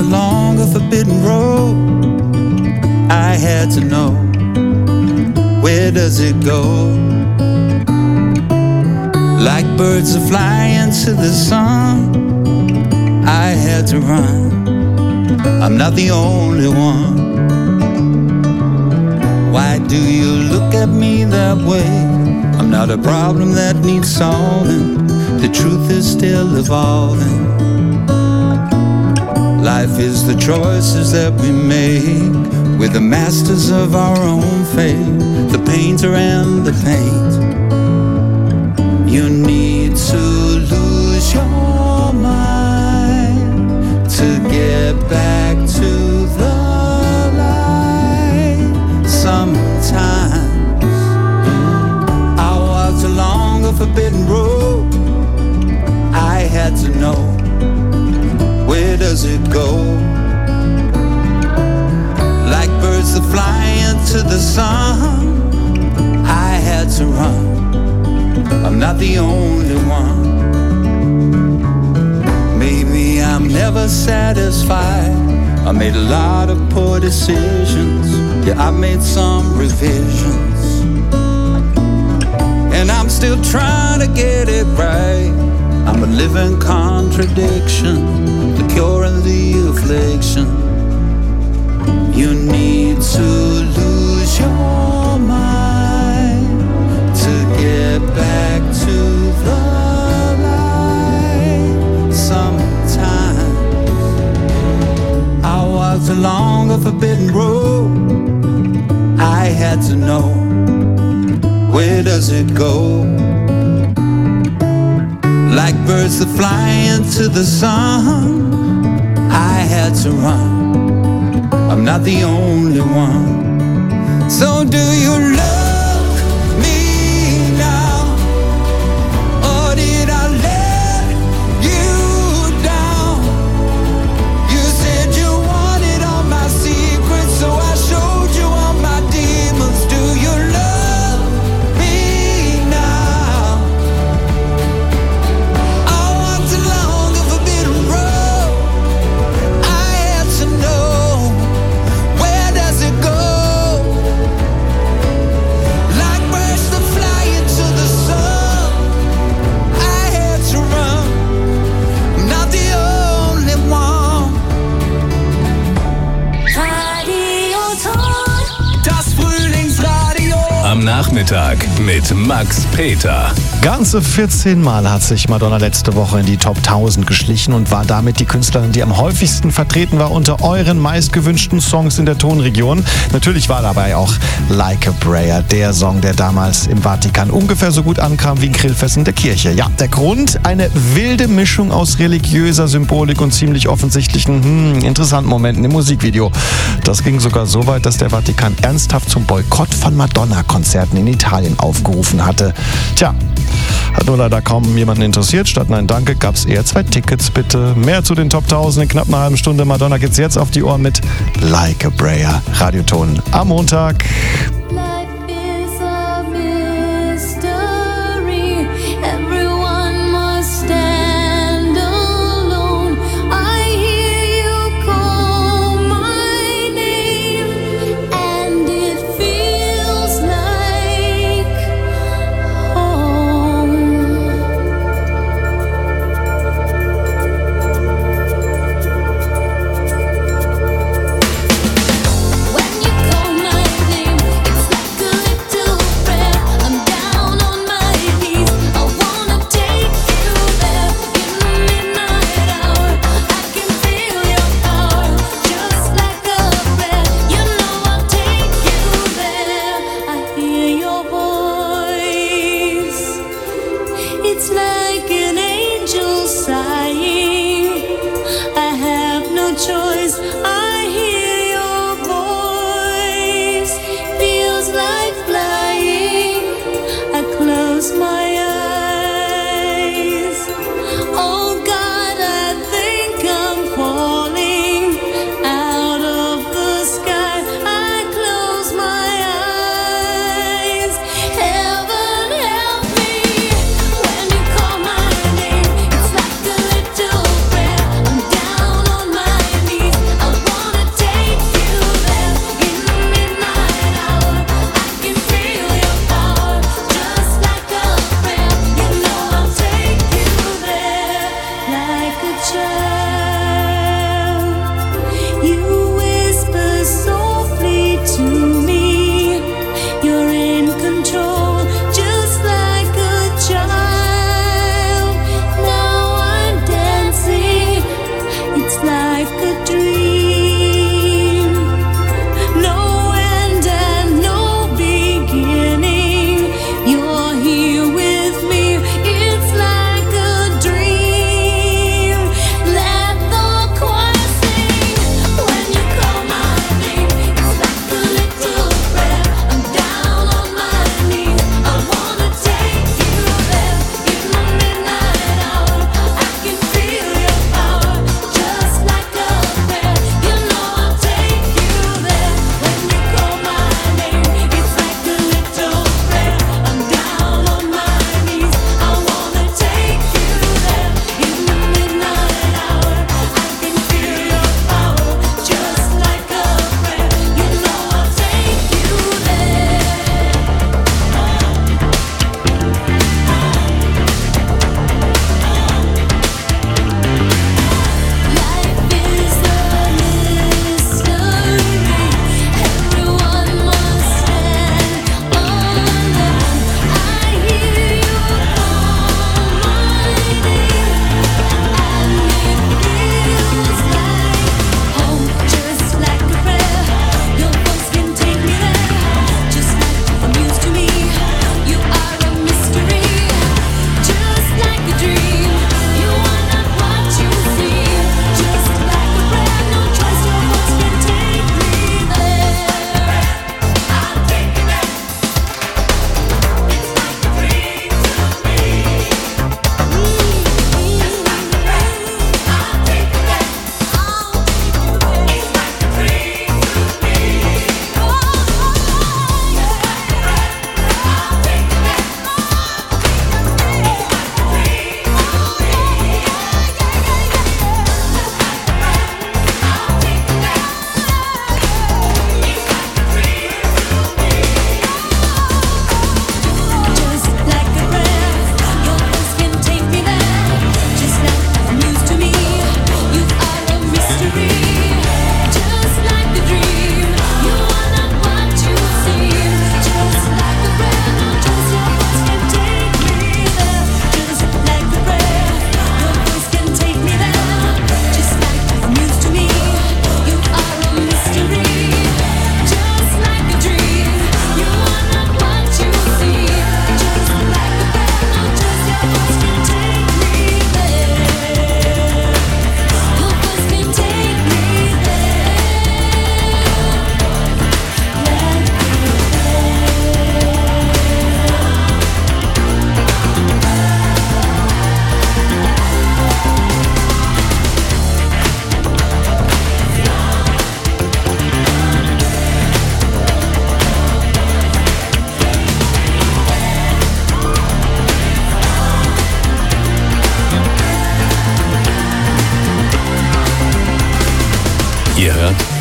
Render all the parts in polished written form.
along a forbidden road. I had to know, where does it go? Like birds are flying to the sun, I had to run. I'm not the only one. Why do you look at me that way? I'm not a problem that needs solving. The truth is still evolving. Life is the choices that we make. We're the masters of our own fate, the painter and the paint. You need to lose your mind to get back to the light. Sometimes I walked along a forbidden road. I had to know, where does it go? Like birds that fly into the sun, I had to run. I'm not the only one. Maybe I'm never satisfied. I made a lot of poor decisions. Yeah, I made some revisions, and I'm still trying to get it right. I'm a living contradiction, the cure and the affliction. You need to lose your mind to get back to the light. Sometimes I walked along a forbidden road. I had to know, where does it go? Like birds that fly into the sun, I had to run. I'm not the only one. So do you love me now, or did I let you down? You said you wanted all my secrets, so I showed you all my demons. Do you love me now? I walked along a forbidden road. I had to know, where does it go? Like birds that fly into the sun, I had to run. I'm not the only one. Das Frühlingsradio. Am Nachmittag mit Max Peter. Ganze 14 Mal hat sich Madonna letzte Woche in die Top 1000 geschlichen und war damit die Künstlerin, die am häufigsten vertreten war unter euren meistgewünschten Songs in der Tonregion. Natürlich war dabei auch Like a Prayer, der Song, der damals im Vatikan ungefähr so gut ankam wie ein Grillfest in der Kirche. Ja, der Grund? Eine wilde Mischung aus religiöser Symbolik und ziemlich offensichtlichen, interessanten Momenten im Musikvideo. Das ging sogar so weit, dass der Vatikan ernsthaft zum Boykott von Madonna-Konzerten in Italien aufgerufen hatte. Tja, hat nur leider kaum jemanden interessiert. Statt Nein Danke gab es eher 2 Tickets, bitte. Mehr zu den Top 1000 in knapp einer halben Stunde. Madonna geht's jetzt auf die Ohren mit Like a Prayer. Radioton am Montag. When you call my name, it's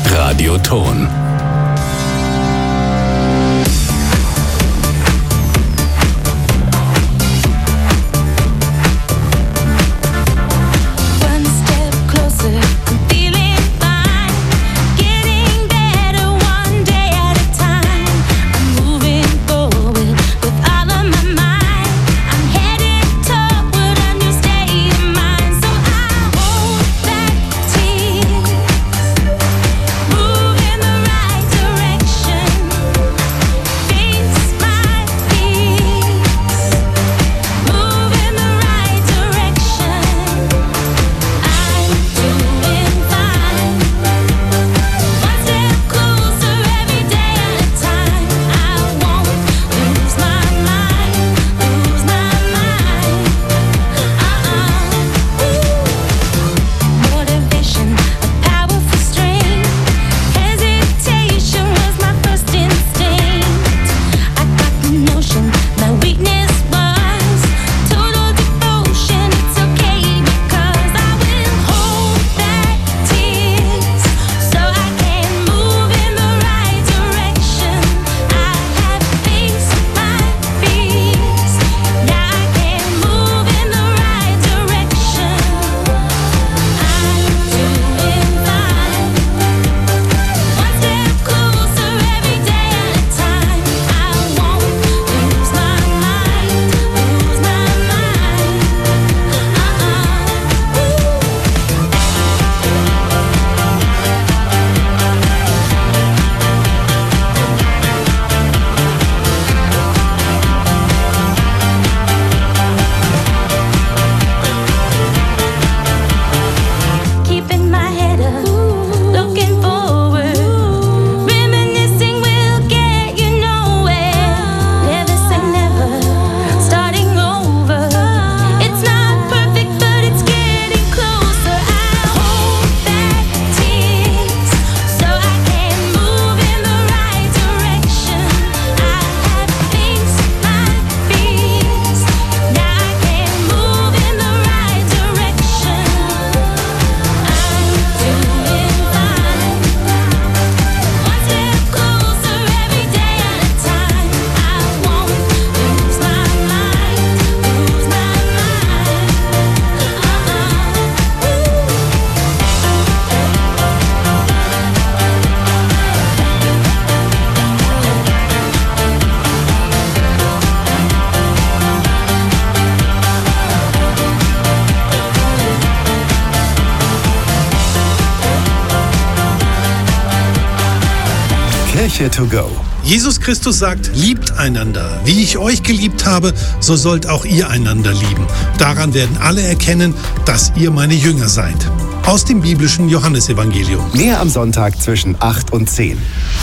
Radioton. Kirche to go. Jesus Christus sagt, liebt einander. Wie ich euch geliebt habe, so sollt auch ihr einander lieben. Daran werden alle erkennen, dass ihr meine Jünger seid. Aus dem biblischen Johannesevangelium. Mehr am Sonntag zwischen 8 und 10.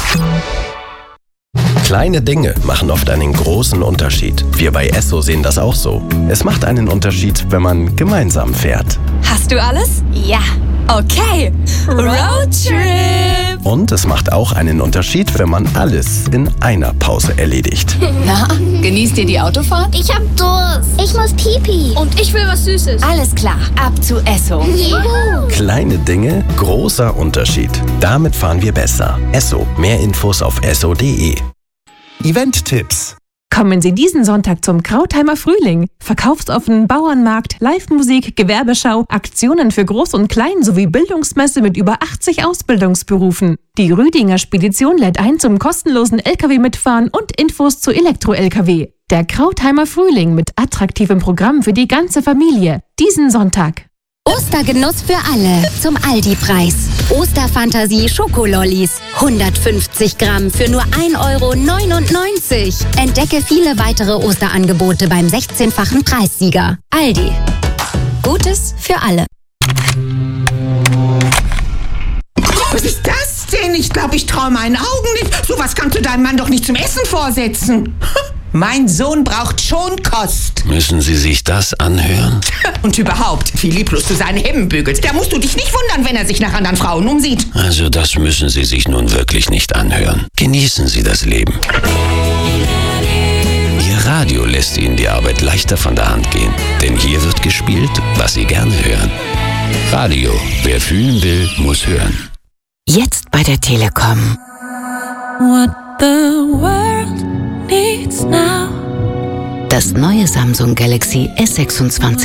Kleine Dinge machen oft einen großen Unterschied. Wir bei Esso sehen das auch so. Es macht einen Unterschied, wenn man gemeinsam fährt. Hast du alles? Ja. Okay. Roadtrip. Und es macht auch einen Unterschied, wenn man alles in einer Pause erledigt. Na, genießt ihr die Autofahrt? Ich hab Durst. Ich muss Pipi. Und ich will was Süßes. Alles klar, ab zu Esso. Juhu. Kleine Dinge, großer Unterschied. Damit fahren wir besser. Esso. Mehr Infos auf esso.de. Event-Tipps. Kommen Sie diesen Sonntag zum Krautheimer Frühling. Verkaufsoffen, Bauernmarkt, Live-Musik, Gewerbeschau, Aktionen für Groß und Klein sowie Bildungsmesse mit über 80 Ausbildungsberufen. Die Rüdinger Spedition lädt ein zum kostenlosen LKW-Mitfahren und Infos zu Elektro-LKW. Der Krautheimer Frühling mit attraktivem Programm für die ganze Familie. Diesen Sonntag. Ostergenuss für alle zum Aldi-Preis. Osterfantasie Schokolollis. 150 Gramm für nur 1,99 €. Entdecke viele weitere Osterangebote beim 16-fachen Preissieger. Aldi. Gutes für alle. Was ist das denn? Ich glaube, ich traue meinen Augen nicht. Sowas kannst du deinem Mann doch nicht zum Essen vorsetzen. Mein Sohn braucht Schonkost. Müssen Sie sich das anhören? Und überhaupt, wie lieblos du seine Hemden bügelst. Da musst du dich nicht wundern, wenn er sich nach anderen Frauen umsieht. Also das müssen Sie sich nun wirklich nicht anhören. Genießen Sie das Leben. Ihr Radio lässt Ihnen die Arbeit leichter von der Hand gehen. Denn hier wird gespielt, was Sie gerne hören. Radio, wer fühlen will, muss hören. Jetzt bei der Telekom. What the world needs now. Das neue Samsung Galaxy S26